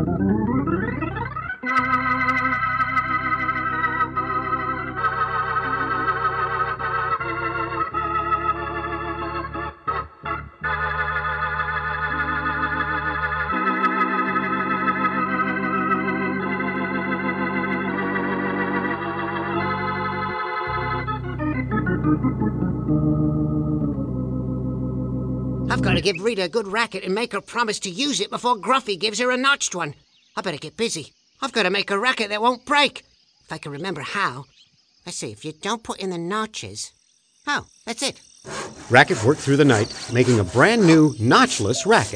I've got to give Rita a good racket and make her promise to use it before Gruffy gives her a notched one. I better get busy. I've got to make a racket that won't break. If I can remember how. Let's see, if you don't put in the notches... Oh, that's it. Racket worked through the night, making a brand new, notchless racket.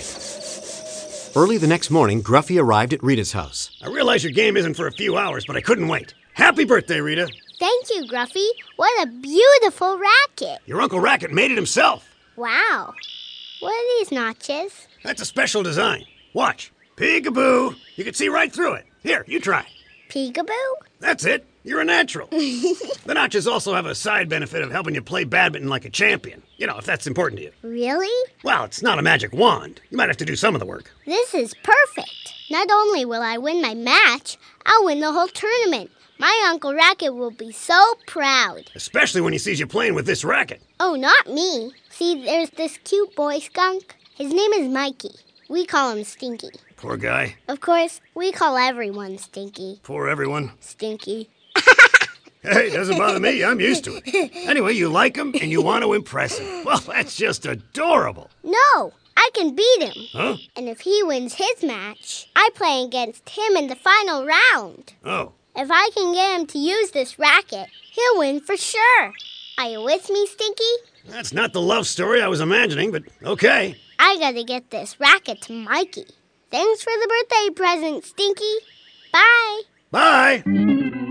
Early the next morning, Gruffy arrived at Rita's house. I realize your game isn't for a few hours, but I couldn't wait. Happy birthday, Rita. Thank you, Gruffy. What a beautiful racket. Your Uncle Racket made it himself. Wow. What are these notches? That's a special design. Watch. Peekaboo. You can see right through it. Here, you try. Peekaboo? That's it. You're a natural. The notches also have a side benefit of helping you play badminton like a champion. You know, if that's important to you. Really? Well, it's not a magic wand. You might have to do some of the work. This is perfect. Not only will I win my match, I'll win the whole tournament. My Uncle Racket will be so proud. Especially when he sees you playing with this racket. Oh, not me. See, there's this cute boy skunk. His name is Mikey. We call him Stinky. Poor guy. Of course, we call everyone Stinky. Poor everyone. Stinky. Hey, doesn't bother me. I'm used to it. Anyway, you like him and you want to impress him. Well, that's just adorable. No, I can beat him. Huh? And if he wins his match, I play against him in the final round. Oh. If I can get him to use this racket, he'll win for sure. Are you with me, Stinky? That's not the love story I was imagining, but okay. I gotta get this racket to Mikey. Thanks for the birthday present, Stinky. Bye. Bye.